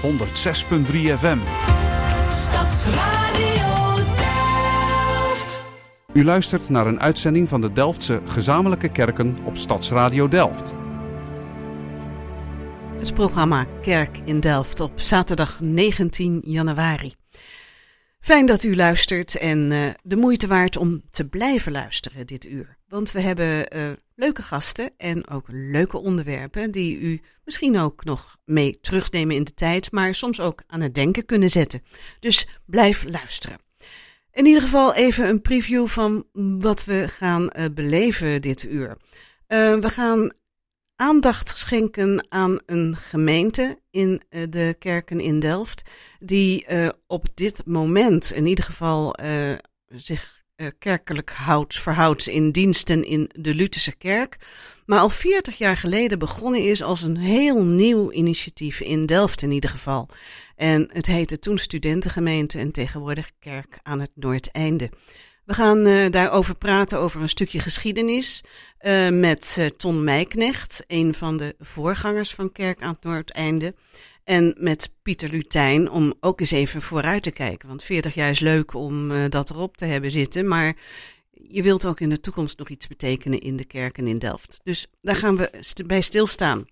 106.3 FM. Stadsradio Delft. U luistert naar een uitzending van de Delftse gezamenlijke kerken op Stadsradio Delft. Het programma Kerk in Delft op zaterdag 19 januari. Fijn dat u luistert en de moeite waard om te blijven luisteren dit uur. Want we hebben leuke gasten en ook leuke onderwerpen die u misschien ook nog mee terugnemen in de tijd, maar soms ook aan het denken kunnen zetten. Dus blijf luisteren. In ieder geval even een preview van wat we gaan beleven dit uur. We gaan aandacht schenken aan een gemeente in de kerken in Delft die op dit moment in ieder geval zich kerkelijk verhoudt in diensten in de Lutherse kerk, maar al 40 jaar geleden begonnen is als een heel nieuw initiatief in Delft in ieder geval. En het heette toen Studentengemeente en tegenwoordig Kerk aan het Noordeinde. We gaan daarover praten, over een stukje geschiedenis, met Ton Meijknecht, een van de voorgangers van Kerk aan het Noordeinde. En met Pieter Lutijn, om ook eens even vooruit te kijken. Want 40 jaar is leuk om dat erop te hebben zitten, maar je wilt ook in de toekomst nog iets betekenen in de kerken in Delft. Dus daar gaan we bij stilstaan.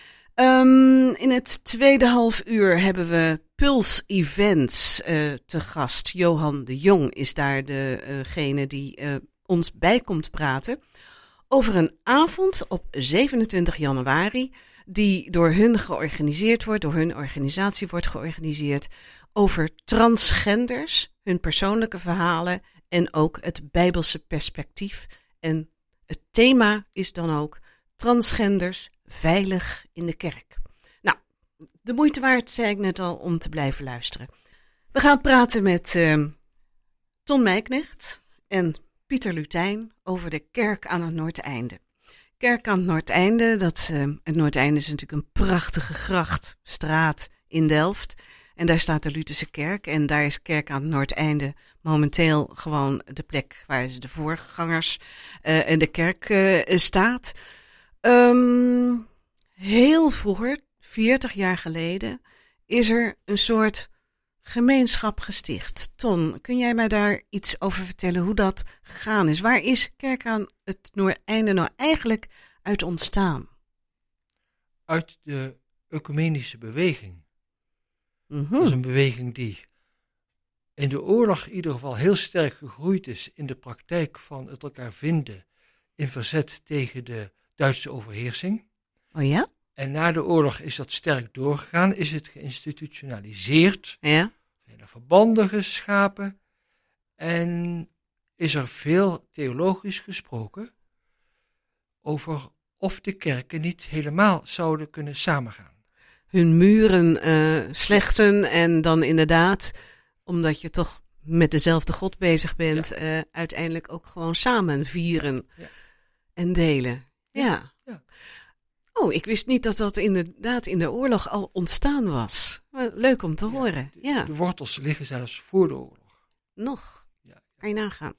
In het tweede halfuur hebben we Puls Events te gast. Johan de Jong is daar degene die ons bij komt praten over een avond op 27 januari... die door hun georganiseerd wordt, door hun organisatie wordt georganiseerd, over transgenders, hun persoonlijke verhalen en ook het Bijbelse perspectief. En het thema is dan ook transgenders veilig in de kerk. Nou, de moeite waard, zei ik net al, om te blijven luisteren. We gaan praten met Ton Meijknecht en Pieter Lutijn over de kerk aan het Noordeinde. Kerk aan het Noordeinde, het Noordeinde is natuurlijk een prachtige grachtstraat in Delft. En daar staat de Lutherse kerk en daar is Kerk aan het Noordeinde momenteel gewoon de plek waar de voorgangers en de kerk staat. Heel vroeger, 40 jaar geleden, is er een soort gemeenschap gesticht. Ton, kun jij mij daar iets over vertellen hoe dat gegaan is? Waar is Kerk aan het Noordeinde nou eigenlijk uit ontstaan? Uit de ecumenische beweging. Mm-hmm. Dat is een beweging die in de oorlog in ieder geval heel sterk gegroeid is in de praktijk van het elkaar vinden in verzet tegen de Duitse overheersing. Oh ja? En na de oorlog is dat sterk doorgegaan, is het geïnstitutionaliseerd, Ja. zijn er verbanden geschapen en is er veel theologisch gesproken over of de kerken niet helemaal zouden kunnen samengaan. Hun muren slechten en dan inderdaad, omdat je toch met dezelfde God bezig bent, uiteindelijk ook gewoon samen vieren en delen. Ja. Oh, ik wist niet dat dat inderdaad in de oorlog al ontstaan was. Leuk om te horen. De wortels liggen zelfs voor de oorlog. Nog. Ja. Kan je nagaan.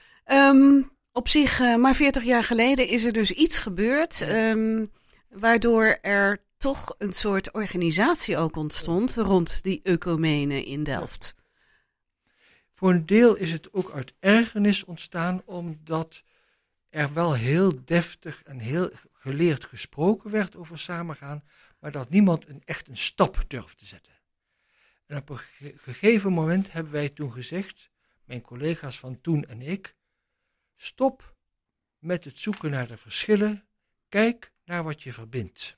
Op zich, maar 40 jaar geleden is er dus iets gebeurd, waardoor er toch een soort organisatie ook ontstond rond die ecumenen in Delft. Voor een deel is het ook uit ergernis ontstaan, omdat er wel heel deftig en heel geleerd gesproken werd over samengaan, maar dat niemand echt een stap durfde zetten. En op een gegeven moment hebben wij toen gezegd, mijn collega's van toen en ik, stop met het zoeken naar de verschillen, kijk naar wat je verbindt.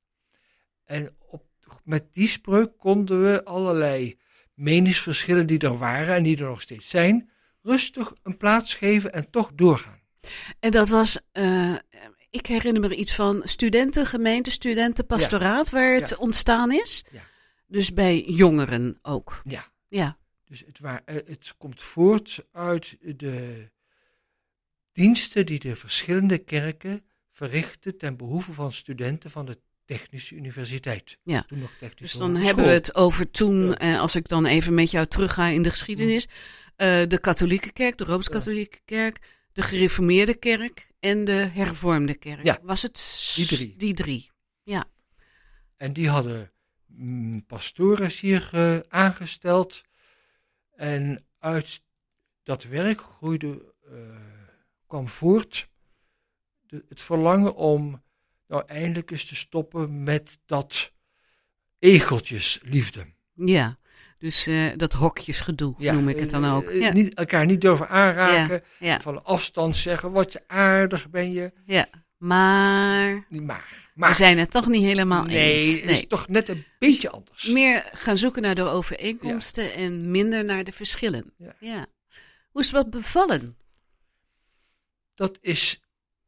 En met die spreuk konden we allerlei meningsverschillen die er waren en die er nog steeds zijn, rustig een plaats geven en toch doorgaan. En dat was, ik herinner me iets van studentengemeente, studentenpastoraat, waar het ontstaan is. Ja. Dus bij jongeren ook. Ja. Dus het komt voort uit de diensten die de verschillende kerken verrichten ten behoeve van studenten van de Technische Universiteit. Ja, toen nog Technische dus dan hebben we het over toen, als ik dan even met jou terugga in de geschiedenis, de katholieke kerk, de Rooms-katholieke kerk, de gereformeerde kerk en de hervormde kerk. Ja, was het die drie. Die drie, ja. En die hadden pastoor is hier aangesteld. En uit dat werk kwam voort het verlangen om nou eindelijk eens te stoppen met dat egeltjesliefde. Ja, dus dat hokjesgedoe noem ik het dan ook. Ja. Elkaar niet durven aanraken, Ja. van afstand zeggen, wat je aardig ben je. Ja, maar we zijn het toch niet helemaal eens. Nee, het is toch net een beetje anders. Meer gaan zoeken naar de overeenkomsten en minder naar de verschillen. Ja. Hoe is het wat bevallen? Dat is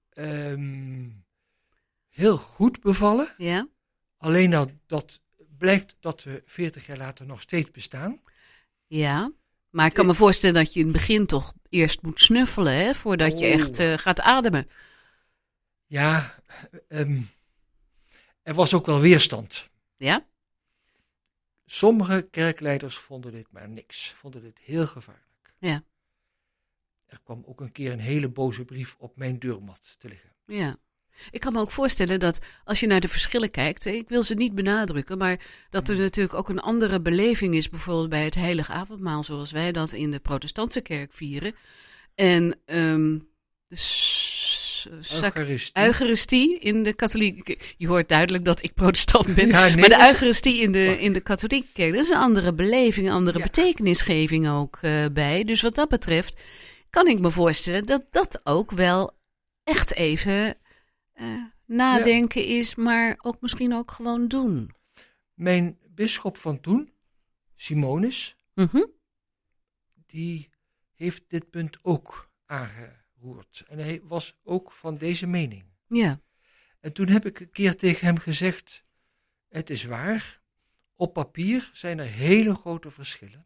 heel goed bevallen. Ja. Alleen nou, dat blijkt dat we 40 jaar later nog steeds bestaan. Ja, maar ik kan me voorstellen dat je in het begin toch eerst moet snuffelen, hè, voordat je echt gaat ademen. Ja, er was ook wel weerstand. Ja? Sommige kerkleiders vonden dit maar niks, vonden dit heel gevaarlijk. Ja. Er kwam ook een keer een hele boze brief op mijn deurmat te liggen. Ja. Ik kan me ook voorstellen dat als je naar de verschillen kijkt, ik wil ze niet benadrukken, maar dat er natuurlijk ook een andere beleving is, bijvoorbeeld bij het heilige avondmaal, zoals wij dat in de protestantse kerk vieren. En Eucharistie in de katholieke. Je hoort duidelijk dat ik protestant ben. Ja, nee, maar de Eucharistie in de katholieke kerk, dat is een andere beleving, een andere Ja. betekenisgeving ook bij. Dus wat dat betreft kan ik me voorstellen dat dat ook wel echt even nadenken is, maar ook misschien ook gewoon doen. Mijn bisschop van toen, Simonis, Mhm. die heeft dit punt ook aangeroerd. En hij was ook van deze mening. Ja. En toen heb ik een keer tegen hem gezegd, het is waar, op papier zijn er hele grote verschillen.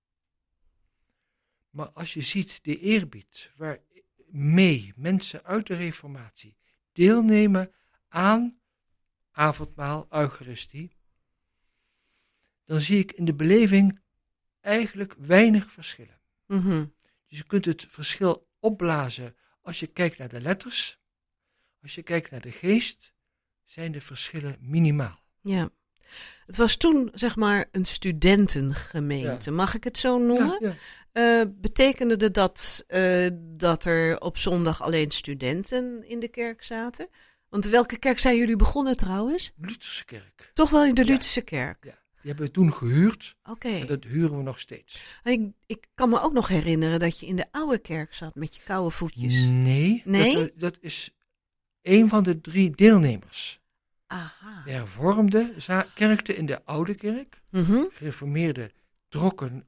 Maar als je ziet de eerbied waarmee mensen uit de Reformatie deelnemen aan avondmaal, Eucharistie, dan zie ik in de beleving eigenlijk weinig verschillen. Mhm. Dus je kunt het verschil opblazen als je kijkt naar de letters. Als je kijkt naar de geest, zijn de verschillen minimaal. Ja. Het was toen, zeg maar, een studentengemeente. Ja. Mag ik het zo noemen? Ja. Betekende dat er op zondag alleen studenten in de kerk zaten? Want welke kerk zijn jullie begonnen trouwens? Lutherse kerk. Toch wel in de Ja. Lutherse kerk? Ja. Die hebben we toen gehuurd Oké. en dat huren we nog steeds. Ik kan me ook nog herinneren dat je in de oude kerk zat met je koude voetjes. Nee, Nee? Dat is een van de 3 deelnemers. Aha. De hervormde kerkte in de oude kerk. Mhm. Gereformeerden trokken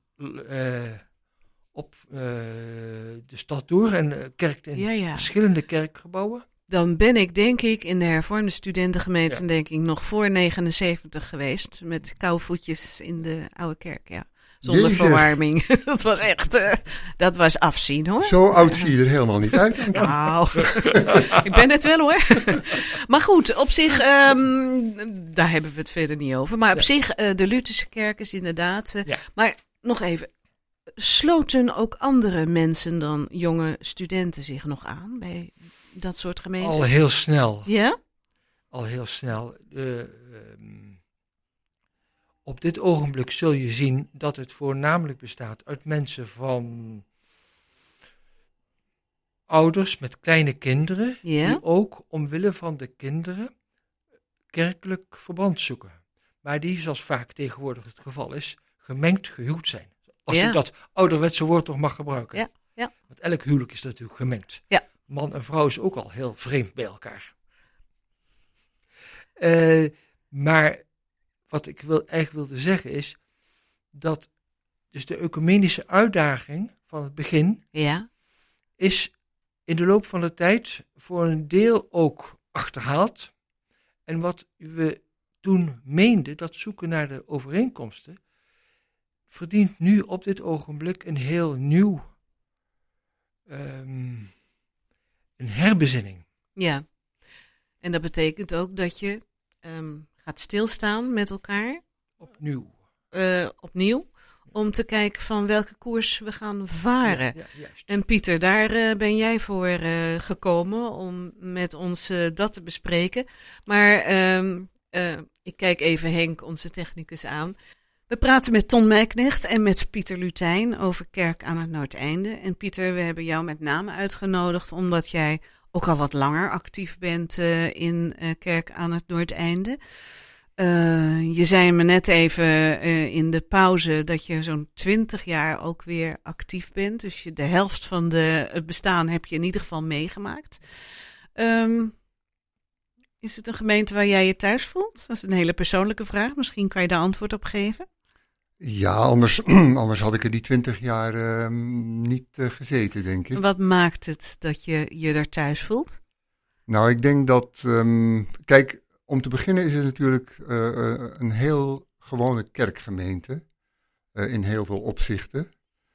op de stad door en kerkten in Ja. verschillende kerkgebouwen. Dan ben ik, denk ik, in de hervormde studentengemeente, denk ik, nog voor 79 geweest. Met koude voetjes in de oude kerk, ja. Zonder Jezus. verwarming. Dat was echt, dat was afzien, hoor. Zo oud zie je er helemaal niet uit. Ankie. Nou, ik ben het wel, hoor. Maar goed, op zich, daar hebben we het verder niet over. Maar op zich, de Lutherse kerk is inderdaad... Ja. Maar nog even, sloten ook andere mensen dan jonge studenten zich nog aan bij dat soort gemeentes? Al heel snel. Ja? Al heel snel. Op dit ogenblik zul je zien dat het voornamelijk bestaat uit mensen van ouders met kleine kinderen, Ja? die ook omwille van de kinderen kerkelijk verband zoeken. Maar die, zoals vaak tegenwoordig het geval is, gemengd gehuwd zijn. Als Ja. je dat ouderwetse woord toch mag gebruiken. Ja, ja. Want elk huwelijk is natuurlijk gemengd. Ja. Man en vrouw is ook al heel vreemd bij elkaar. Maar wat ik eigenlijk wilde zeggen is dat dus de ecumenische uitdaging van het begin Ja? is in de loop van de tijd voor een deel ook achterhaald. En wat we toen meenden, dat zoeken naar de overeenkomsten, verdient nu op dit ogenblik een heel nieuw, een herbezinning. Ja. En dat betekent ook dat je gaat stilstaan met elkaar, opnieuw, om te kijken van welke koers we gaan varen. Ja, juist. En Pieter, daar ben jij voor gekomen om met ons dat te bespreken. Maar Ik kijk even Henk, onze technicus, aan. We praten met Ton Meijknecht en met Pieter Lutijn over Kerk aan het Noordeinde. En Pieter, we hebben jou met name uitgenodigd omdat jij ook al wat langer actief bent in Kerk aan het Noordeinde. Je zei me net even in de pauze dat je zo'n 20 jaar ook weer actief bent. Dus de helft van het bestaan heb je in ieder geval meegemaakt. Is het een gemeente waar jij je thuis voelt? Dat is een hele persoonlijke vraag. Misschien kan je daar antwoord op geven. Ja, anders had ik er die 20 jaar niet gezeten, denk ik. Wat maakt het dat je je daar thuis voelt? Nou, ik denk dat... kijk, om te beginnen is het natuurlijk een heel gewone kerkgemeente. In heel veel opzichten.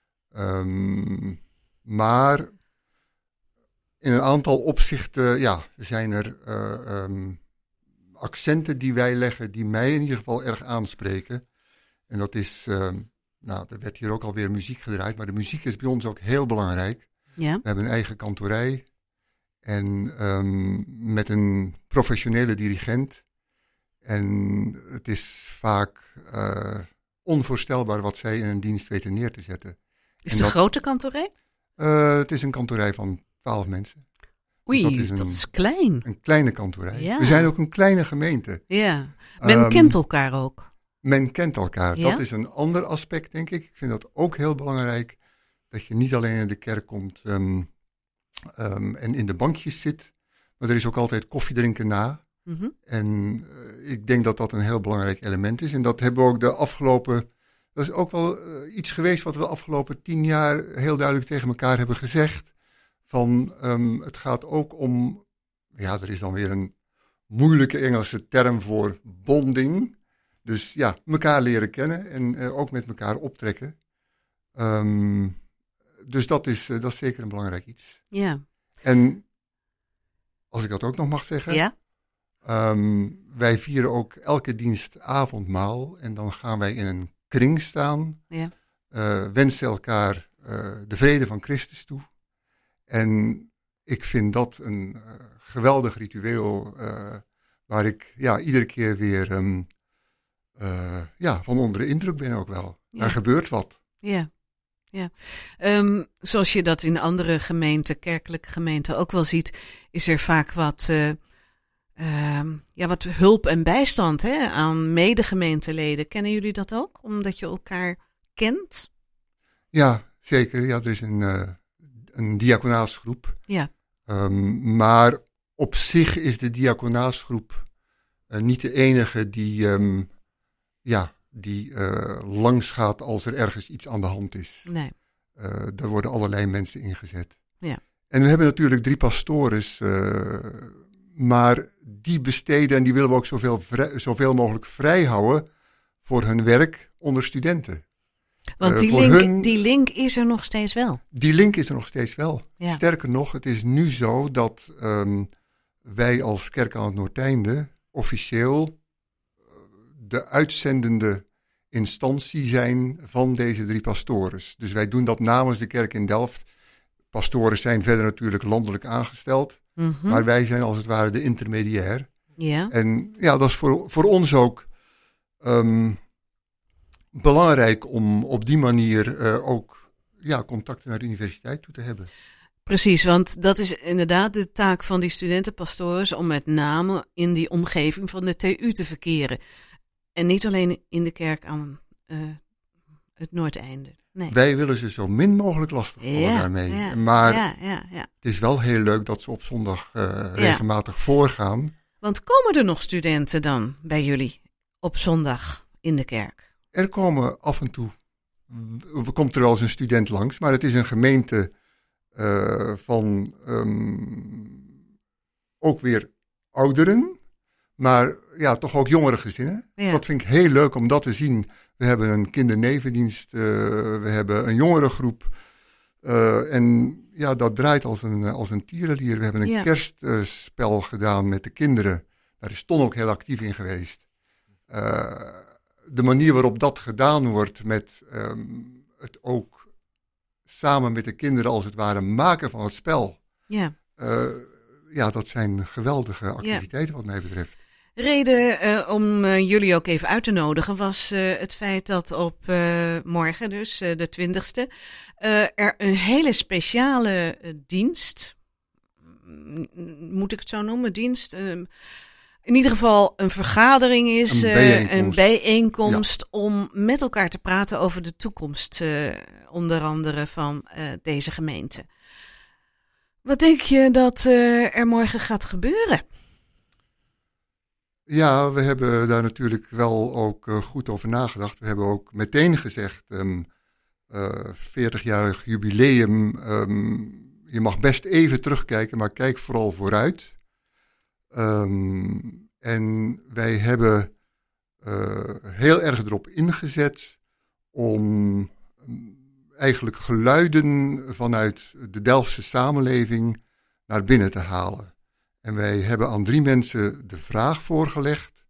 Maar in een aantal opzichten zijn er accenten die wij leggen die mij in ieder geval erg aanspreken. En dat is, er werd hier ook alweer muziek gedraaid, maar de muziek is bij ons ook heel belangrijk. Ja. We hebben een eigen kantorij en met een professionele dirigent. En het is vaak onvoorstelbaar wat zij in een dienst weten neer te zetten. Is het een grote kantorij? Het is een kantorij van 12 mensen. Oei, Dus dat is klein. Een kleine kantorij. Ja. We zijn ook een kleine gemeente. Ja, men kent elkaar ook. Men kent elkaar. Ja? Dat is een ander aspect, denk ik. Ik vind dat ook heel belangrijk. Dat je niet alleen in de kerk komt en in de bankjes zit. Maar er is ook altijd koffie drinken na. Mhm. En ik denk dat dat een heel belangrijk element is. En dat hebben we ook de afgelopen... Dat is ook wel iets geweest wat we de afgelopen 10 jaar heel duidelijk tegen elkaar hebben gezegd. Van het gaat ook om... Ja, er is dan weer een moeilijke Engelse term voor bonding. Dus ja, elkaar leren kennen en ook met elkaar optrekken. Dus dat is zeker een belangrijk iets. Ja. En als ik dat ook nog mag zeggen. Ja? Wij vieren ook elke dienst avondmaal. En dan gaan wij in een kring staan. Ja. Wensen elkaar de vrede van Christus toe. En ik vind dat een geweldig ritueel. Waar ik iedere keer weer van onder de indruk ben ook wel. Ja. Er gebeurt wat. Ja. Ja. Zoals je dat in andere gemeenten, kerkelijke gemeenten ook wel ziet, is er vaak wat hulp en bijstand aan medegemeenteleden. Kennen jullie dat ook? Omdat je elkaar kent? Ja, zeker. Ja, er is een diaconaasgroep. Ja. Maar op zich is de diaconaasgroep niet de enige die langs gaat als er ergens iets aan de hand is. Nee. Daar worden allerlei mensen ingezet. Ja. En we hebben natuurlijk 3 pastores, maar die besteden en die willen we ook zoveel mogelijk vrij houden voor hun werk onder studenten. Want die link is er nog steeds wel. Die link is er nog steeds wel. Ja. Sterker nog, het is nu zo dat wij als Kerk aan het Noordeinde officieel de uitzendende instantie zijn van deze 3 pastores. Dus wij doen dat namens de kerk in Delft. Pastoren zijn verder natuurlijk landelijk aangesteld. Mm-hmm. Maar wij zijn als het ware de intermediair. Ja. En ja, dat is voor ons ook belangrijk om op die manier ook contacten naar de universiteit toe te hebben. Precies, want dat is inderdaad de taak van die studentenpastoors om met name in die omgeving van de TU te verkeren. En niet alleen in de kerk aan het Noordeinde. Nee. Wij willen ze zo min mogelijk lastigvallen daarmee. Ja, maar ja. het is wel heel leuk dat ze op zondag regelmatig voorgaan. Want komen er nog studenten dan bij jullie op zondag in de kerk? Er komen af en toe, komt er wel eens een student langs, maar het is een gemeente van ook weer ouderen, maar ja, toch ook jongere gezinnen. Ja. Dat vind ik heel leuk om dat te zien. We hebben een kindernevendienst, we hebben een jongerengroep en ja, dat draait als een tierenlier. We hebben een kerstspel gedaan met de kinderen. Daar is Ton ook heel actief in geweest. De manier waarop dat gedaan wordt met het ook samen met de kinderen als het ware maken van het spel. Ja. Dat zijn geweldige activiteiten wat mij betreft. Reden om jullie ook even uit te nodigen was het feit dat op morgen, dus de 20e, er een hele speciale dienst, moet ik het zo noemen, dienst, in ieder geval een vergadering is, een bijeenkomst om met elkaar te praten over de toekomst, onder andere van deze gemeente. Wat denk je dat er morgen gaat gebeuren? Ja, we hebben daar natuurlijk wel ook goed over nagedacht. We hebben ook meteen gezegd, 40-jarig jubileum, je mag best even terugkijken, maar kijk vooral vooruit. En wij hebben heel erg erop ingezet om eigenlijk geluiden vanuit de Delftse samenleving naar binnen te halen. En wij hebben aan 3 mensen de vraag voorgelegd.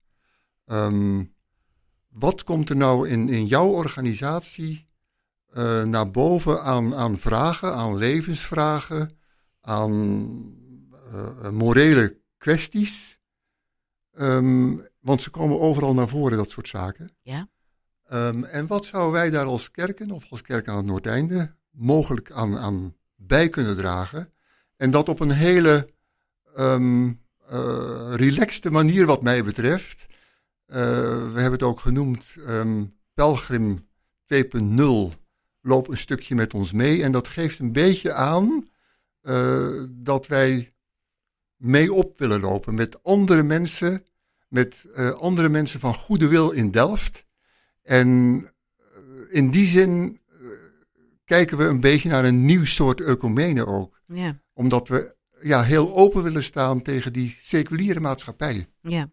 Wat komt er nou in jouw organisatie naar boven aan vragen, aan levensvragen, aan morele kwesties? Want ze komen overal naar voren, dat soort zaken. Ja. En wat zouden wij daar als kerken, of als kerk aan het Noordeinde, mogelijk aan bij kunnen dragen? En dat op een hele relaxte manier wat mij betreft. We hebben het ook genoemd, Pelgrim 2.0 loopt een stukje met ons mee. En dat geeft een beetje aan dat wij mee op willen lopen met andere mensen van goede wil in Delft. En in die zin kijken we een beetje naar een nieuw soort ecumene ook. Ja. Omdat we heel open willen staan tegen die seculiere maatschappij. Ja.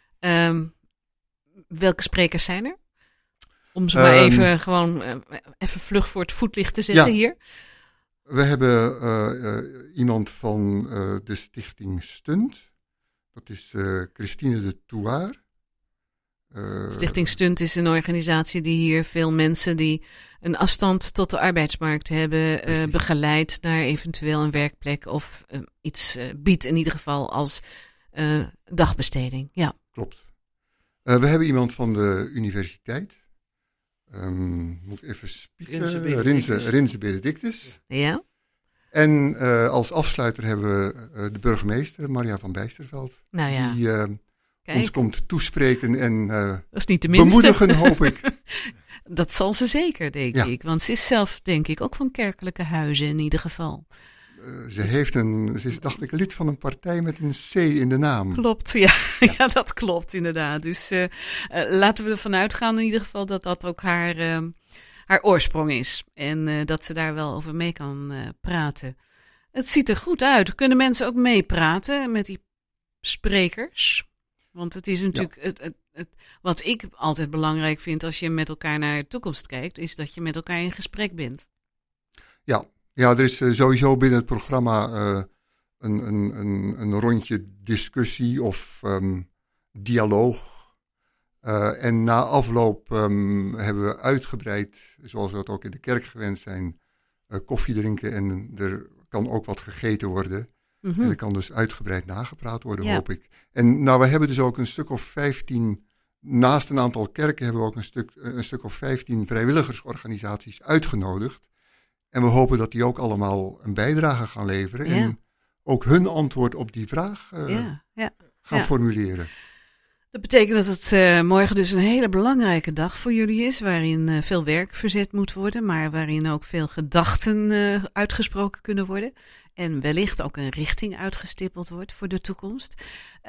Welke sprekers zijn er? Om ze maar even vlug voor het voetlicht te zetten hier. We hebben iemand van de stichting Stunt. Dat is Christine de Touaar. Stichting Stunt is een organisatie die hier veel mensen die een afstand tot de arbeidsmarkt hebben begeleid naar eventueel een werkplek of iets biedt in ieder geval als dagbesteding. Ja. Klopt. We hebben iemand van de universiteit. Moet even spieken. Rinse Benedictus. Ja. En als afsluiter hebben we de burgemeester, Maria van Bijsterveld. Nou ja. Die ons komt toespreken en dat is niet de minste. Bemoedigen, hoop ik. Dat zal ze zeker, denk ik. Want ze is zelf, denk ik, ook van kerkelijke huizen in ieder geval. Ze is, dacht ik, lid van een partij met een C in de naam. Klopt, ja. Ja, dat klopt inderdaad. Dus laten we ervan uitgaan in ieder geval dat dat ook haar oorsprong is. En dat ze daar wel over mee kan praten. Het ziet er goed uit. Kunnen mensen ook meepraten met die sprekers? Want het is natuurlijk wat ik altijd belangrijk vind als je met elkaar naar de toekomst kijkt, is dat je met elkaar in gesprek bent. Ja, er is sowieso binnen het programma een rondje discussie of dialoog. En na afloop hebben we uitgebreid, zoals we dat ook in de kerk gewend zijn, koffie drinken en er kan ook wat gegeten worden. Mm-hmm. En er kan dus uitgebreid nagepraat worden, hoop ik. En we hebben dus ook een stuk of 15, naast een aantal kerken hebben we ook een stuk of 15 vrijwilligersorganisaties uitgenodigd. En we hopen dat die ook allemaal een bijdrage gaan leveren. Ja. En ook hun antwoord op die vraag gaan formuleren. Dat betekent dat het morgen dus een hele belangrijke dag voor jullie is. Waarin veel werk verzet moet worden. Maar waarin ook veel gedachten uitgesproken kunnen worden. En wellicht ook een richting uitgestippeld wordt voor de toekomst.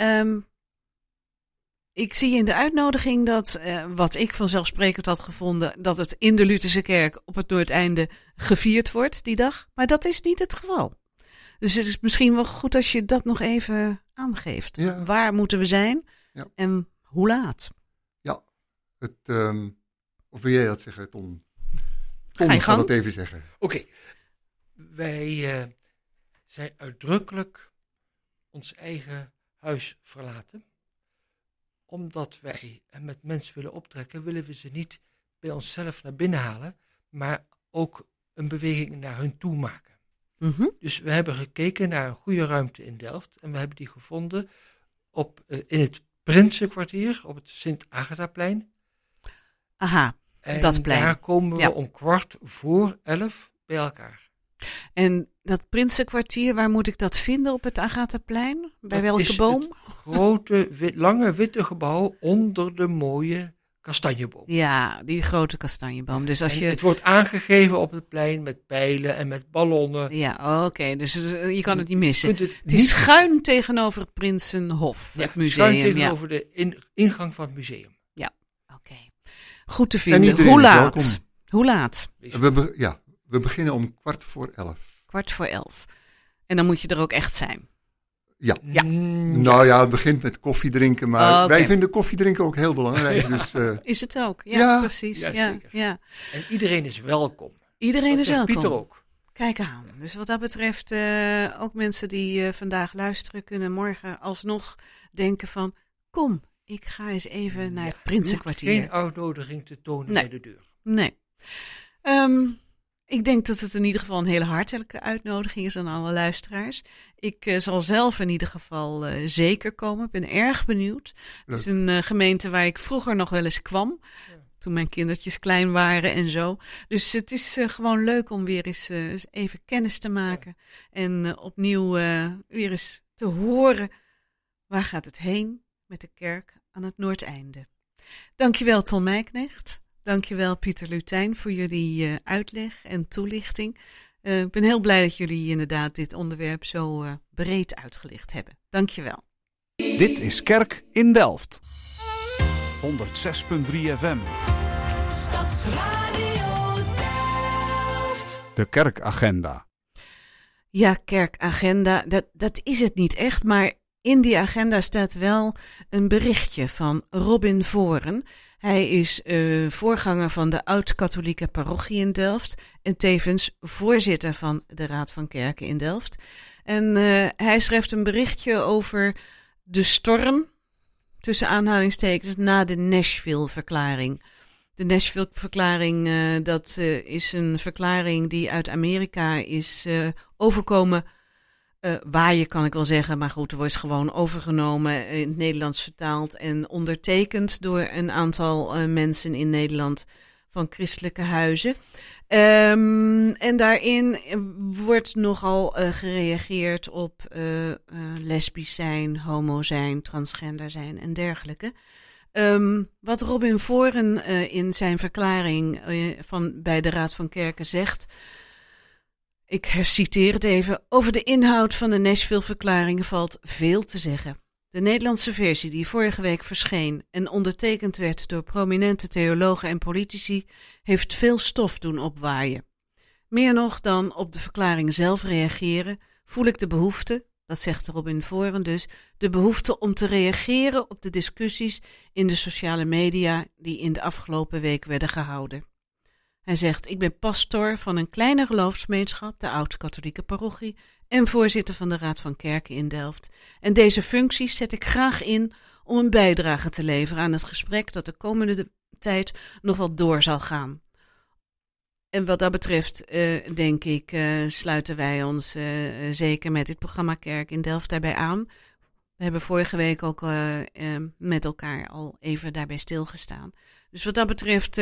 Ik zie in de uitnodiging dat, wat ik vanzelfsprekend had gevonden, dat het in de Lutherse kerk op het Noordeinde gevierd wordt die dag. Maar dat is niet het geval. Dus het is misschien wel goed als je dat nog even aangeeft. Ja. Waar moeten we zijn en hoe laat? Ja, of wil jij dat zeggen, Ton? Ton gaat dat even zeggen. Oké. Wij zijn uitdrukkelijk ons eigen huis verlaten. Omdat wij met mensen willen optrekken, willen we ze niet bij onszelf naar binnen halen, maar ook een beweging naar hun toe maken. Mm-hmm. Dus we hebben gekeken naar een goede ruimte in Delft en we hebben die gevonden in het Prinsenkwartier op het Sint-Agathaplein. Aha, En dat plein. daar komen we Ja. om 11:15 bij elkaar. En dat Prinsenkwartier, waar moet ik dat vinden op het Agathaplein? Bij Dat welke is boom? het grote, lange witte gebouw onder de mooie kastanjeboom. Ja, die grote kastanjeboom. Dus als En je... het wordt aangegeven op het plein met pijlen en met ballonnen. Ja, oké. Dus je kan het niet missen. Je kunt het Het is niet- schuin tegenover het Prinsenhof, Ja, het museum. schuin Ja, tegenover de ingang van het museum. oké. Goed te En vinden. iedereen Hoe is laat? welkom. Hoe laat? We beginnen om 11:15. 11:15. En dan moet je er ook echt zijn. Ja. Ja. Nou ja, het begint met koffie drinken, maar Oh, oké. wij vinden koffie drinken ook heel belangrijk. Dus Is het ook? Ja, Ja. precies. Ja, Ja, zeker. ja. En iedereen is welkom. Iedereen Dat is zegt welkom. Pieter ook. Kijk aan. Dus wat dat betreft, ook mensen die vandaag luisteren, kunnen morgen alsnog denken van, kom, ik ga eens even naar het Je hoeft Prinsenkwartier. geen uitnodiging te tonen Nee. bij de deur. Nee. Ik denk dat het in ieder geval een hele hartelijke uitnodiging is aan alle luisteraars. Ik zal zelf in ieder geval zeker komen. Ik ben erg benieuwd. Het is een gemeente waar ik vroeger nog wel eens kwam. Toen mijn kindertjes klein waren en zo. Dus het is gewoon leuk om weer eens even kennis te maken. En opnieuw weer eens te horen. Waar gaat het heen met de kerk aan het Noordeinde? Dankjewel Ton Meijknecht. Dankjewel Pieter Lutijn voor jullie uitleg en toelichting. Ik ben heel blij dat jullie inderdaad dit onderwerp zo breed uitgelicht hebben. Dankjewel. Dit is Kerk in Delft. 106.3 FM. Stadsradio Delft. De kerkagenda. Ja, kerkagenda, dat is het niet echt, maar in die agenda staat wel een berichtje van Robin Voren. Hij is voorganger van de oud-katholieke parochie in Delft en tevens voorzitter van de Raad van Kerken in Delft. En hij schrijft een berichtje over de storm, tussen aanhalingstekens, na de Nashville-verklaring. De Nashville-verklaring, dat is een verklaring die uit Amerika is overkomen. Waaien kan ik wel zeggen, maar goed, er wordt gewoon overgenomen, in het Nederlands vertaald en ondertekend door een aantal mensen in Nederland van christelijke huizen. En daarin wordt nogal gereageerd op lesbisch zijn, homo zijn, transgender zijn en dergelijke. Wat Robin Voren in zijn verklaring bij de Raad van Kerken zegt, ik herciteer het even, over de inhoud van de Nashville-verklaring valt veel te zeggen. De Nederlandse versie die vorige week verscheen en ondertekend werd door prominente theologen en politici, heeft veel stof doen opwaaien. Meer nog dan op de verklaring zelf reageren, voel ik de behoefte, dat zegt Robin Voren dus, de behoefte om te reageren op de discussies in de sociale media die in de afgelopen week werden gehouden. Hij zegt, ik ben pastoor van een kleine geloofsgemeenschap, de oud-katholieke parochie, en voorzitter van de Raad van Kerken in Delft. En deze functies zet ik graag in om een bijdrage te leveren aan het gesprek dat de komende tijd nog wel door zal gaan. En wat dat betreft, denk ik, sluiten wij ons zeker met dit programma Kerk in Delft daarbij aan. We hebben vorige week ook met elkaar al even daarbij stilgestaan. Dus wat dat betreft,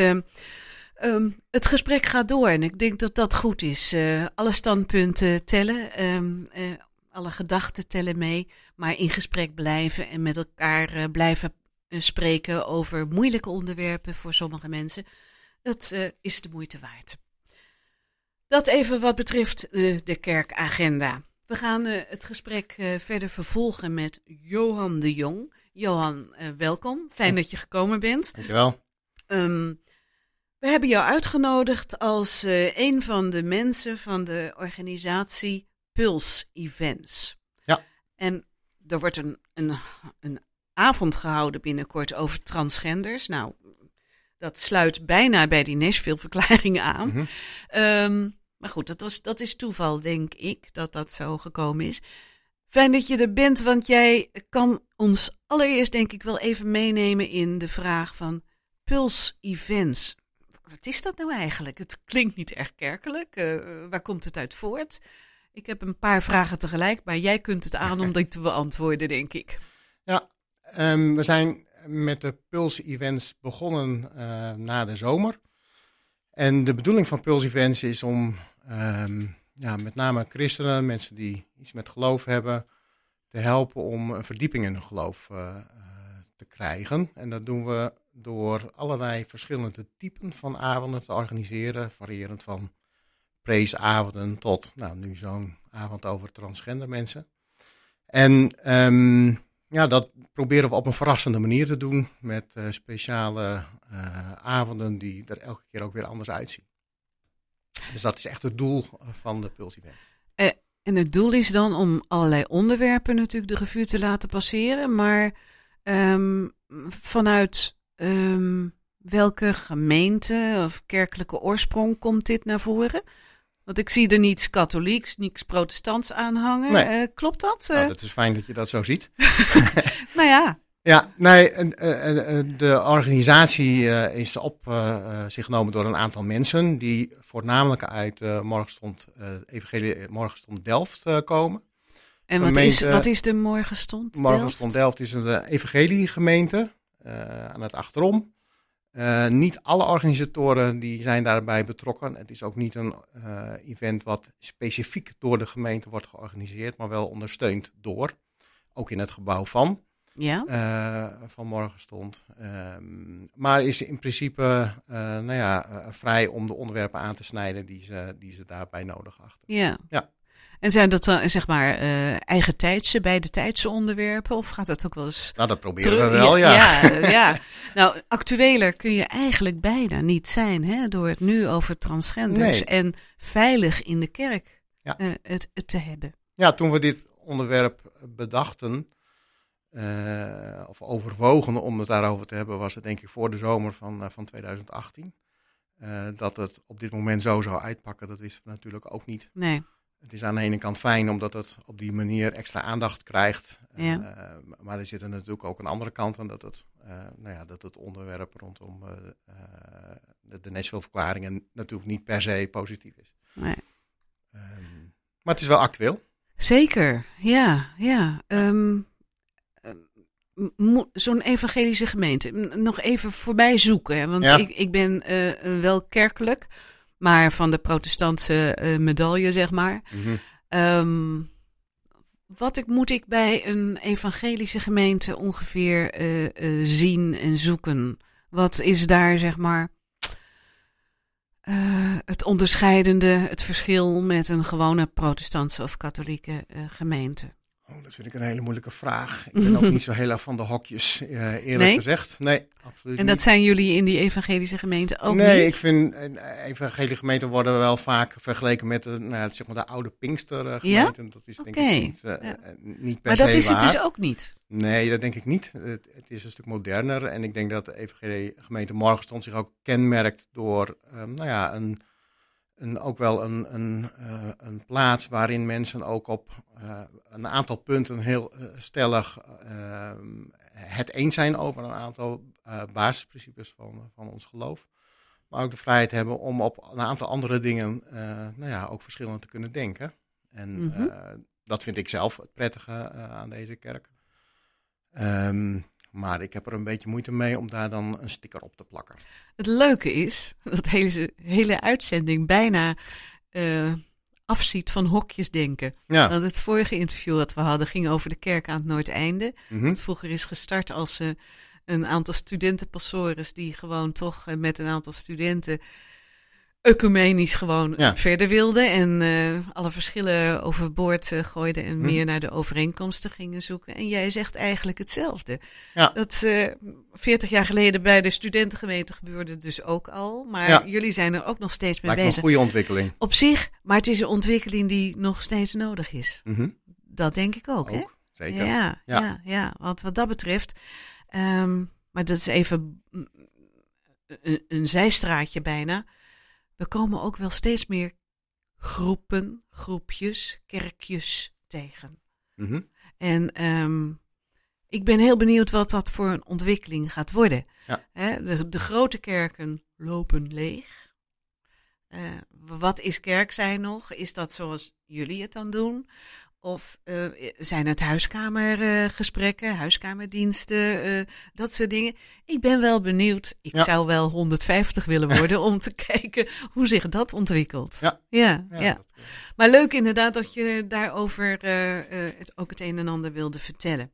het gesprek gaat door en ik denk dat dat goed is. Alle standpunten tellen, alle gedachten tellen mee, maar in gesprek blijven en met elkaar blijven spreken over moeilijke onderwerpen voor sommige mensen. Dat is de moeite waard. Dat even wat betreft de kerkagenda. We gaan het gesprek verder vervolgen met Johan de Jong. Johan, welkom. Fijn dat je gekomen bent. Dankjewel. We hebben jou uitgenodigd als een van de mensen van de organisatie Puls Events. Ja. En er wordt een avond gehouden binnenkort over transgenders. Nou, dat sluit bijna bij die Nashville-verklaring aan. Mm-hmm. Maar goed, dat is toeval, denk ik, dat dat zo gekomen is. Fijn dat je er bent, want jij kan ons allereerst, denk ik, wel even meenemen in de vraag van Puls Events. Wat is dat nou eigenlijk? Het klinkt niet erg kerkelijk. Waar komt het uit voort? Ik heb een paar vragen tegelijk, maar jij kunt het aan om dit te beantwoorden, denk ik. Ja, We zijn met de Puls-events begonnen na de zomer. En de bedoeling van Puls-events is om met name christenen, mensen die iets met geloof hebben, te helpen om een verdieping in hun geloof te krijgen. En dat doen we door allerlei verschillende typen van avonden te organiseren, variërend van preesavonden tot nu zo'n avond over transgender mensen. En dat proberen we op een verrassende manier te doen met speciale avonden die er elke keer ook weer anders uitzien. Dus dat is echt het doel van de Puls Event. En het doel is dan om allerlei onderwerpen natuurlijk de revue te laten passeren, maar vanuit welke gemeente of kerkelijke oorsprong komt dit naar voren? Want ik zie er niets katholieks, niets protestants aan hangen. Nee. Klopt dat? Het is fijn dat je dat zo ziet. Nou ja. Ja, nee, de organisatie is op zich genomen door een aantal mensen die voornamelijk uit Morgenstond Delft komen. En wat is de Morgenstond Delft? Morgenstond Delft is een evangeliegemeente aan het achterom. Niet alle organisatoren die zijn daarbij betrokken. Het is ook niet een event wat specifiek door de gemeente wordt georganiseerd, maar wel ondersteund door. Ook in het gebouw van Morgenstond. Maar is in principe vrij om de onderwerpen aan te snijden die ze daarbij nodig achten. Ja. En zijn dat dan zeg maar beidetijdse onderwerpen? Of gaat dat ook wel eens... Nou, dat proberen we wel, ja. Ja. Nou, actueler kun je eigenlijk bijna niet zijn, hè, door het nu over transgenders en veilig in de kerk het te hebben. Ja, toen we dit onderwerp bedachten, of overwogen om het daarover te hebben, was het denk ik voor de zomer van 2018. Dat het op dit moment zo zou uitpakken, dat wisten we natuurlijk ook niet. Nee. Het is aan de ene kant fijn omdat het op die manier extra aandacht krijgt. Maar er zit er natuurlijk ook een andere kant aan dat het onderwerp rondom de Nashville-verklaringen natuurlijk niet per se positief is. Nee. Maar het is wel actueel. Zeker, ja. Zo'n evangelische gemeente, nog even voorbij zoeken. Hè? Want ik ben wel kerkelijk, maar van de protestantse medaille, zeg maar. Mm-hmm. Moet ik bij een evangelische gemeente ongeveer zien en zoeken? Wat is daar, zeg maar, het onderscheidende, het verschil met een gewone protestantse of katholieke gemeente? Dat vind ik een hele moeilijke vraag. Ik ben ook niet zo heel erg van de hokjes, eerlijk gezegd. Nee, absoluut niet. En dat zijn jullie in die evangelische gemeente ook niet? Nee, ik vind evangelische gemeenten worden wel vaak vergeleken met de oude Pinkstergemeente. Ja? Dat is denk ik niet per se Maar dat is waar. Het dus ook niet? Nee, dat denk ik niet. Het is een stuk moderner. En ik denk dat de evangelische gemeente Morgenstond zich ook kenmerkt door een plaats waarin mensen ook op een aantal punten heel stellig het eens zijn over een aantal basisprincipes van ons geloof. Maar ook de vrijheid hebben om op een aantal andere dingen ook verschillend te kunnen denken. En dat vind ik zelf het prettige aan deze kerk. Maar ik heb er een beetje moeite mee om daar dan een sticker op te plakken. Het leuke is dat deze hele uitzending bijna afziet van hokjesdenken. Ja. Want het vorige interview dat we hadden ging over de kerk aan het Noordeinde. Mm-hmm. Dat vroeger is gestart als een aantal studentenpastores die gewoon toch met een aantal studenten ecumenisch gewoon verder wilden en alle verschillen overboord gooiden en meer naar de overeenkomsten gingen zoeken. En jij zegt eigenlijk hetzelfde. Ja. Dat 40 jaar geleden bij de studentengemeente gebeurde dus ook al, maar jullie zijn er ook nog steeds mee bezig. Lijkt me een goede ontwikkeling. Op zich, maar het is een ontwikkeling die nog steeds nodig is. Mm-hmm. Dat denk ik ook, hè? Zeker. Ja, want wat dat betreft, maar dat is even een zijstraatje bijna. We komen ook wel steeds meer groepen, groepjes, kerkjes tegen. Mm-hmm. En ik ben heel benieuwd wat dat voor een ontwikkeling gaat worden. Ja. De grote kerken lopen leeg. Wat is kerk zijn nog? Is dat zoals jullie het dan doen? Of zijn het huiskamergesprekken, huiskamerdiensten, dat soort dingen. Ik ben wel benieuwd. Ik zou wel 150 willen worden om te kijken hoe zich dat ontwikkelt. Ja. Maar leuk inderdaad dat je daarover ook het een en ander wilde vertellen.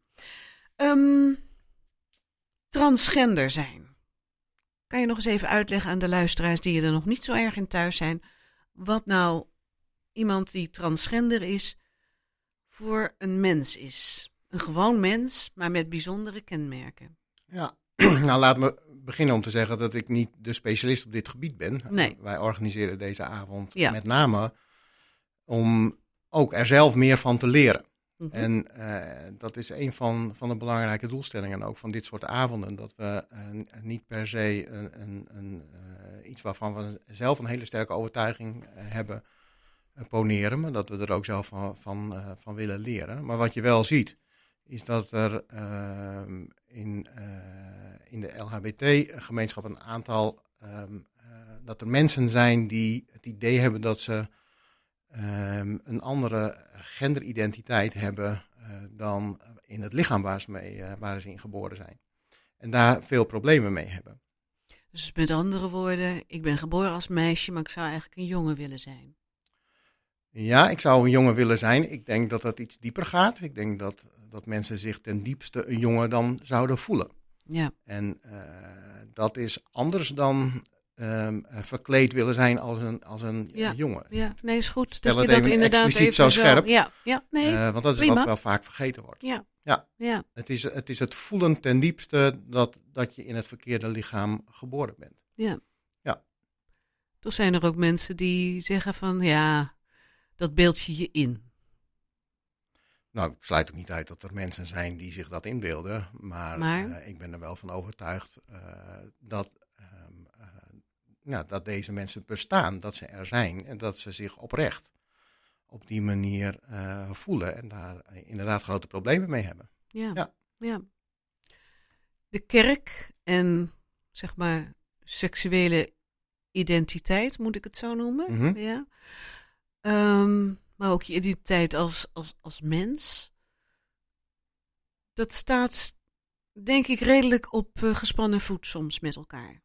Transgender zijn. Kan je nog eens even uitleggen aan de luisteraars die er nog niet zo erg in thuis zijn, wat nou iemand die transgender is voor een mens is? Een gewoon mens, maar met bijzondere kenmerken. Ja, nou laat me beginnen om te zeggen dat ik niet de specialist op dit gebied ben. Nee. Wij organiseren deze avond Ja. met name om ook er zelf meer van te leren. Mhm. En dat is een van de belangrijke doelstellingen ook van dit soort avonden. Dat we niet per se iets waarvan we zelf een hele sterke overtuiging hebben poneren, maar dat we er ook zelf van willen leren. Maar wat je wel ziet, is dat er in de LHBT-gemeenschap een aantal, dat er mensen zijn die het idee hebben dat ze een andere genderidentiteit hebben dan in het lichaam waar ze in geboren zijn. En daar veel problemen mee hebben. Dus met andere woorden, ik ben geboren als meisje, maar ik zou eigenlijk een jongen willen zijn. Ja, ik zou een jongen willen zijn. Ik denk dat dat iets dieper gaat. Ik denk dat mensen zich ten diepste een jongen dan zouden voelen. Ja. En dat is anders dan verkleed willen zijn als een jongen. Ja, nee, is goed. Stel dat je het dat even inderdaad expliciet even zo scherp. Nee, Want dat is prima. wat wel vaak vergeten wordt. Ja. Het is het voelen ten diepste dat je in het verkeerde lichaam geboren bent. Ja. Ja. Toch zijn er ook mensen die zeggen van, ja, dat beeld je in. Nou, ik sluit ook niet uit dat er mensen zijn die zich dat inbeelden. Maar? Ik ben er wel van overtuigd dat deze mensen bestaan, dat ze er zijn en dat ze zich oprecht op die manier voelen en daar inderdaad grote problemen mee hebben. Ja. De kerk en, zeg maar, seksuele identiteit, moet ik het zo noemen? Mhm. Ja. Maar ook je identiteit als mens. Dat staat, denk ik, redelijk op gespannen voet soms met elkaar.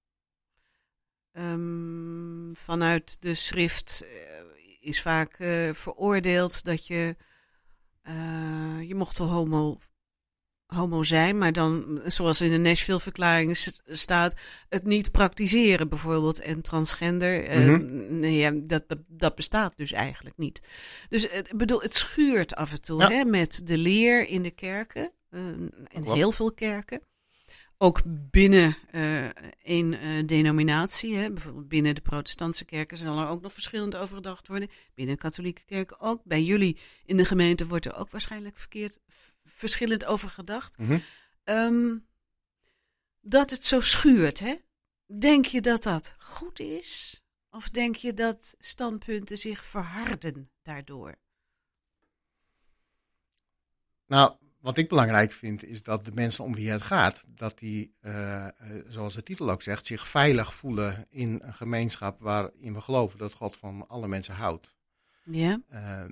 Vanuit de schrift is vaak veroordeeld dat je mocht wel homo zijn, maar dan, zoals in de Nashville-verklaring staat, het niet praktiseren bijvoorbeeld. En transgender, dat bestaat dus eigenlijk niet. Dus het schuurt af en toe hè, met de leer in de kerken, in heel veel kerken. Ook binnen één denominatie, hè, bijvoorbeeld binnen de protestantse kerken zal er ook nog verschillend over gedacht worden. Binnen de katholieke kerken ook. Bij jullie in de gemeente wordt er ook waarschijnlijk verschillend over gedacht. Mm-hmm. Dat het zo schuurt, hè? Denk je dat dat goed is? Of denk je dat standpunten zich verharden daardoor? Nou, wat ik belangrijk vind is dat de mensen om wie het gaat, dat die, zoals de titel ook zegt, zich veilig voelen in een gemeenschap waarin we geloven dat God van alle mensen houdt. Ja.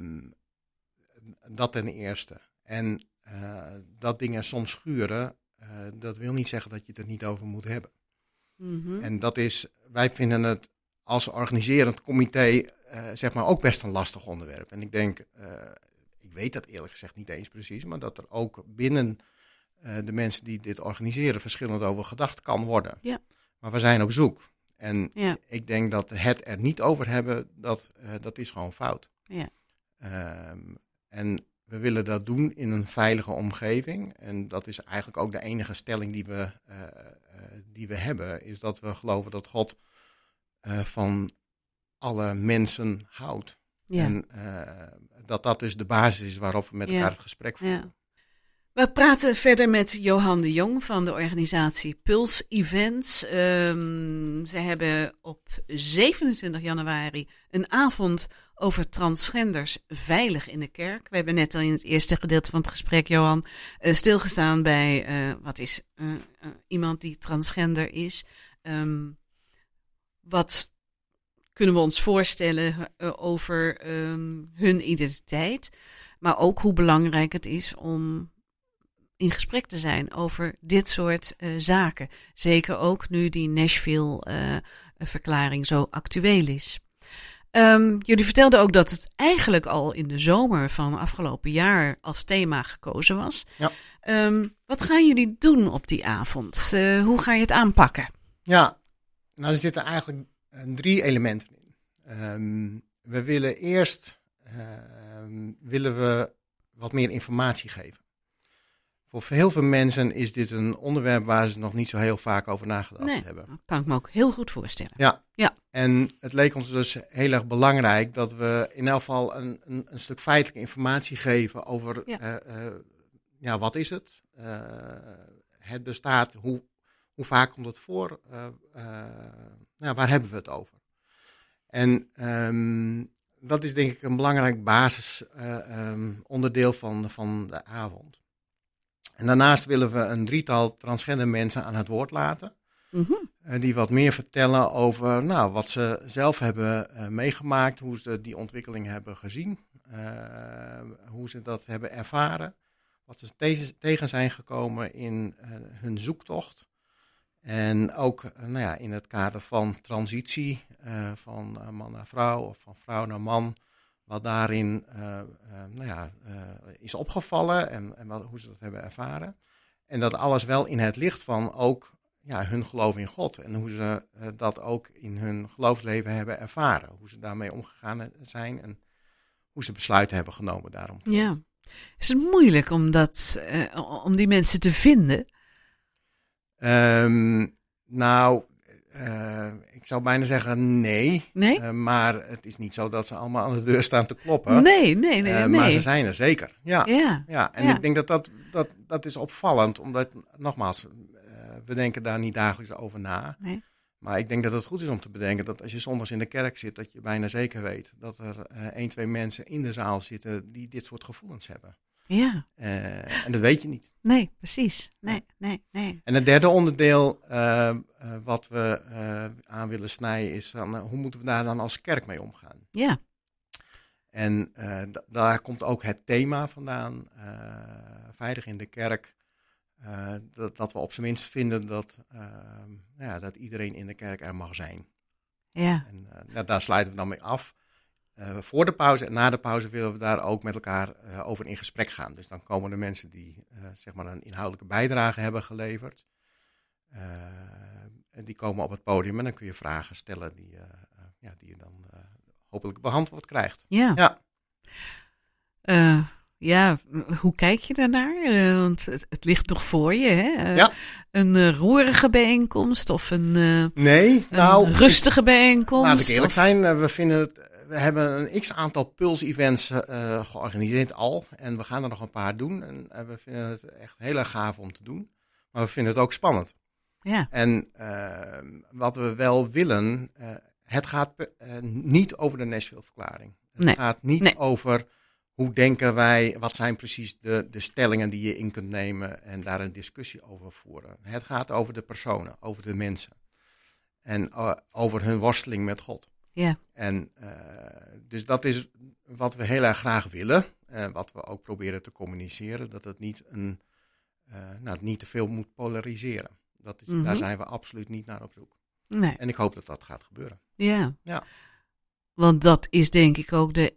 Dat ten eerste. En dat dingen soms schuren, dat wil niet zeggen dat je het er niet over moet hebben. Mm-hmm. En wij vinden het als organiserend comité zeg maar ook best een lastig onderwerp. En ik denk, ik weet dat eerlijk gezegd niet eens precies, maar dat er ook binnen de mensen die dit organiseren verschillend over gedacht kan worden. Ja. Maar we zijn op zoek. En Ja. ik denk dat het er niet over hebben, dat is gewoon fout. Ja. En we willen dat doen in een veilige omgeving. En dat is eigenlijk ook de enige stelling die we hebben, is dat we geloven dat God van alle mensen houdt. Ja. En dat dus de basis is waarop we met elkaar het gesprek voeren. Ja. We praten verder met Johan de Jong van de organisatie Puls Events. Ze hebben op 27 januari een avond over transgenders veilig in de kerk. We hebben net al in het eerste gedeelte van het gesprek, Johan, stilgestaan bij wat is iemand die transgender is. Wat kunnen we ons voorstellen over hun identiteit. Maar ook hoe belangrijk het is om in gesprek te zijn over dit soort zaken. Zeker ook nu die Nashville-verklaring zo actueel is. Jullie vertelden ook dat het eigenlijk al in de zomer van afgelopen jaar als thema gekozen was. Ja. Wat gaan jullie doen op die avond? Hoe ga je het aanpakken? Ja, nou er zitten eigenlijk 3 elementen in. We willen eerst wat meer informatie geven. Voor heel veel mensen is dit een onderwerp waar ze nog niet zo heel vaak over nagedacht hebben. Dat kan ik me ook heel goed voorstellen. Ja. Ja. En het leek ons dus heel erg belangrijk dat we in elk geval een stuk feitelijke informatie geven over wat is het? Het bestaat, hoe vaak komt het voor? Waar hebben we het over? En dat is denk ik een belangrijk basisonderdeel van de avond. En daarnaast willen we een 3-tal transgender mensen aan het woord laten. Mm-hmm. Die wat meer vertellen over wat ze zelf hebben meegemaakt, hoe ze die ontwikkeling hebben gezien, hoe ze dat hebben ervaren, wat ze tegen zijn gekomen in hun zoektocht. En ook in het kader van transitie van man naar vrouw of van vrouw naar man, wat daarin is opgevallen en hoe ze dat hebben ervaren. En dat alles wel in het licht van ook hun geloof in God en hoe ze dat ook in hun geloofsleven hebben ervaren. Hoe ze daarmee omgegaan zijn en hoe ze besluiten hebben genomen daarom. Ja. Is het moeilijk om die mensen te vinden? Ik zou bijna zeggen nee. Nee? Maar het is niet zo dat ze allemaal aan de deur staan te kloppen. Nee. Maar ze zijn er zeker. Ja. Ja. Ik denk dat is opvallend. Omdat, nogmaals, we denken daar niet dagelijks over na. Nee. Maar ik denk dat het goed is om te bedenken dat als je zondags in de kerk zit, dat je bijna zeker weet dat er 1-2 mensen in de zaal zitten die dit soort gevoelens hebben. Ja. En dat weet je niet. Nee, precies. Nee. En het derde onderdeel wat we aan willen snijden is van, hoe moeten we daar dan als kerk mee omgaan? Ja. En daar komt ook het thema vandaan, veilig in de kerk. Dat we op zijn minst vinden dat iedereen in de kerk er mag zijn. Ja. En daar sluiten we dan mee af. Voor de pauze en na de pauze willen we daar ook met elkaar over in gesprek gaan. Dus dan komen de mensen die een inhoudelijke bijdrage hebben geleverd. En die komen op het podium en dan kun je vragen stellen die je dan hopelijk beantwoord krijgt. Ja. Hoe kijk je daarnaar? Want het ligt toch voor je, hè? Een roerige bijeenkomst of een rustige bijeenkomst? Laat ik eerlijk zijn, we hebben een x-aantal Puls-events georganiseerd al. En we gaan er nog een paar doen. En we vinden het echt heel erg gaaf om te doen. Maar we vinden het ook spannend. Ja. En wat we wel willen, het gaat niet over de Nashville-verklaring. Het gaat niet over hoe denken wij, wat zijn precies de stellingen die je in kunt nemen en daar een discussie over voeren. Het gaat over de personen, over de mensen. En over hun worsteling met God. Ja. En dus dat is wat we heel erg graag willen. Wat we ook proberen te communiceren. Dat het niet niet te veel moet polariseren. Daar zijn we absoluut niet naar op zoek. Nee. En ik hoop dat dat gaat gebeuren. Ja. Ja. Want dat is denk ik ook de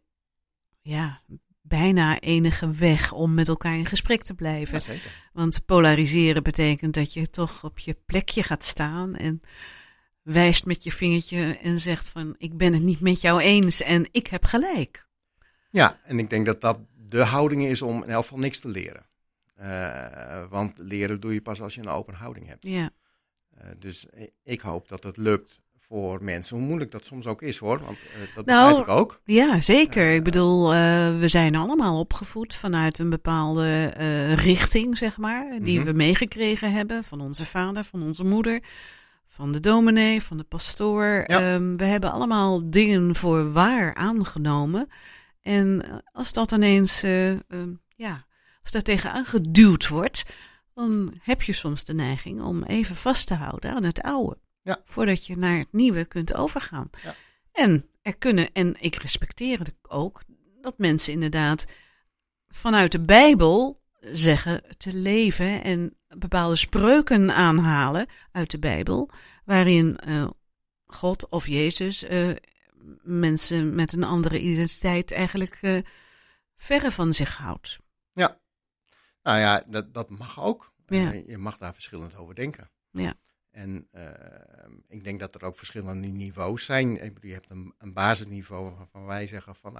bijna enige weg om met elkaar in gesprek te blijven. Ja, zeker. Want polariseren betekent dat je toch op je plekje gaat staan en wijst met je vingertje en zegt van ik ben het niet met jou eens en ik heb gelijk. Ja, en ik denk dat dat de houding is om in elk geval niks te leren. Want leren doe je pas als je een open houding hebt. Ja. Dus ik hoop dat het lukt voor mensen. Hoe moeilijk dat soms ook is hoor, want dat begrijp ik ook. Ja, zeker. Ik bedoel, we zijn allemaal opgevoed vanuit een bepaalde richting, zeg maar. Die we meegekregen hebben van onze vader, van onze moeder, van de dominee, van de pastoor. Ja. We hebben allemaal dingen voor waar aangenomen. En als dat ineens, als daar tegenaan geduwd wordt, dan heb je soms de neiging om even vast te houden aan het oude. Ja. Voordat je naar het nieuwe kunt overgaan. Ja. En ik respecteer het ook, dat mensen inderdaad vanuit de Bijbel zeggen te leven en bepaalde spreuken aanhalen uit de Bijbel, waarin God of Jezus mensen met een andere identiteit eigenlijk verre van zich houdt. Ja, nou ja, dat mag ook. Ja. Je mag daar verschillend over denken. Ja. En ik denk dat er ook verschillende niveaus zijn. Ik bedoel, je hebt een basisniveau waarvan wij zeggen van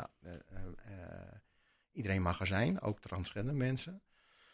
iedereen mag er zijn, ook transgender mensen.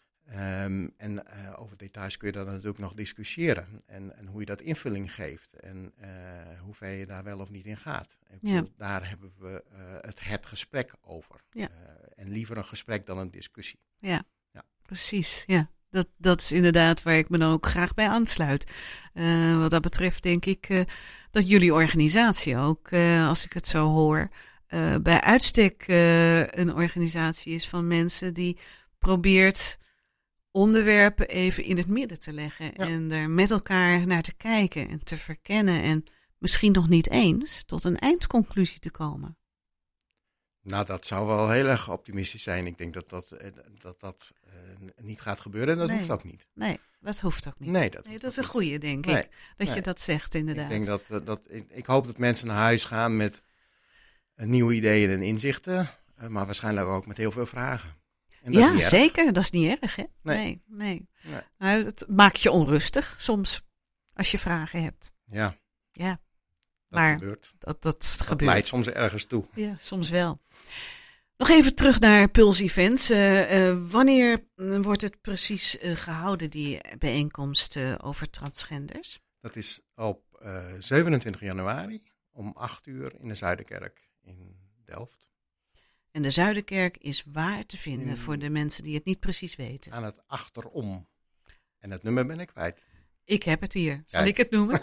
En over details kun je dan natuurlijk nog discussiëren. En hoe je dat invulling geeft. En hoe ver je daar wel of niet in gaat. Ik bedoel, daar hebben we het gesprek over. Ja. En liever een gesprek dan een discussie. Ja, Ja. precies. Ja. Dat is inderdaad waar ik me dan ook graag bij aansluit. Wat dat betreft denk ik dat jullie organisatie ook, als ik het zo hoor, bij uitstek een organisatie is van mensen die probeert onderwerpen even in het midden te leggen. Ja. En er met elkaar naar te kijken en te verkennen. En misschien nog niet eens tot een eindconclusie te komen. Nou, dat zou wel heel erg optimistisch zijn. Ik denk dat niet gaat gebeuren en dat hoeft ook niet. Nee, dat hoeft ook niet. Nee, dat is een goeie, denk ik. Dat je dat zegt, inderdaad. Ik denk ik hoop dat mensen naar huis gaan met nieuwe ideeën en inzichten. Maar waarschijnlijk ook met heel veel vragen. En dat is niet erg. Zeker. Dat is niet erg, hè? Nee. Nou, het maakt je onrustig soms als je vragen hebt. Ja. Dat maar gebeurt. Dat gebeurt. Leidt soms ergens toe. Ja, soms wel. Nog even terug naar Puls Events. Wanneer wordt het precies gehouden, die bijeenkomst over transgenders? Dat is op 27 januari om 8 uur in de Zuiderkerk in Delft. En de Zuiderkerk is waar te vinden voor de mensen die het niet precies weten? Aan het achterom. En het nummer ben ik kwijt. Ik heb het hier. Zal ik het noemen?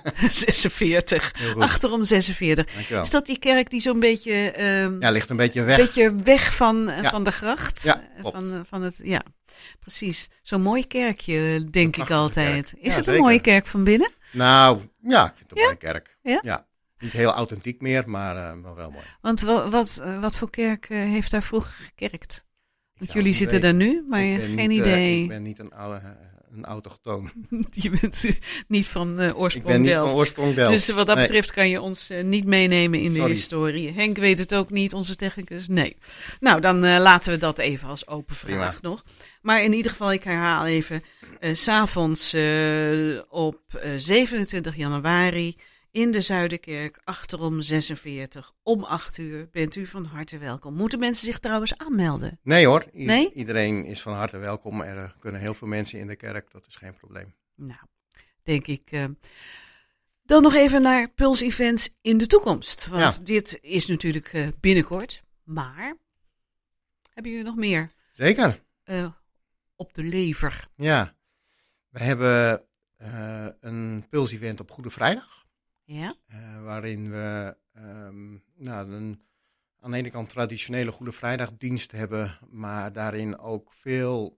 46. Achterom 46. Dankjewel. Is dat die kerk die zo'n beetje... ligt een beetje weg. Een beetje weg van de gracht. Ja, van het, ja, precies. Zo'n mooi kerkje, denk ik altijd. Kerk. Is het zeker. een mooie kerk van binnen? Nou, ja, ik vind het een mooie kerk. Ja? Niet heel authentiek meer, maar wel mooi. Want wat voor kerk heeft daar vroeger gekerkt? Want jullie zitten daar nu, maar geen idee. Ik ben niet een autochtoon. Je bent niet van oorsprong Delft. Ik ben niet van oorsprong Delft. Dus wat dat betreft kan je ons niet meenemen in de historie. Henk weet het ook niet, onze technicus. Nee. Nou, dan laten we dat even als open vraag nog. Maar in ieder geval, ik herhaal even. 's Avonds op 27 januari in de Zuiderkerk, achterom 46, om 8 uur. Bent u van harte welkom. Moeten mensen zich trouwens aanmelden? Nee hoor, Nee? Iedereen is van harte welkom. Er kunnen heel veel mensen in de kerk, dat is geen probleem. Nou, denk ik. Dan nog even naar Puls Events in de toekomst. Want dit is natuurlijk binnenkort. Maar hebben jullie nog meer? Zeker. Op de lever. Ja, we hebben een Puls Event op Goede Vrijdag. Ja. Waarin we aan de ene kant traditionele Goede Vrijdagdienst hebben, maar daarin ook veel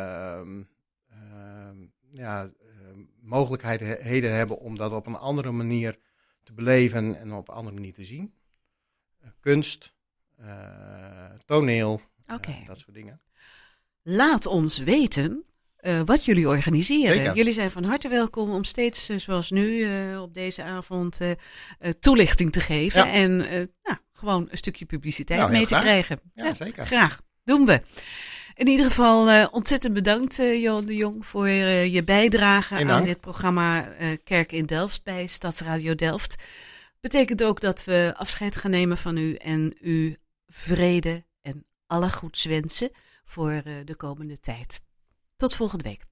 mogelijkheden hebben om dat op een andere manier te beleven en op een andere manier te zien. Kunst, toneel, dat soort dingen. Laat ons weten wat jullie organiseren. Zeker. Jullie zijn van harte welkom om steeds, zoals nu, op deze avond toelichting te geven. Ja. En gewoon een stukje publiciteit mee te krijgen. Ja, zeker. Graag. Doen we. In ieder geval ontzettend bedankt, Johan de Jong, voor je bijdrage aan dit programma Kerk in Delft bij Stadsradio Delft. Betekent ook dat we afscheid gaan nemen van u en u vrede en alle goeds wensen voor de komende tijd. Tot volgende week.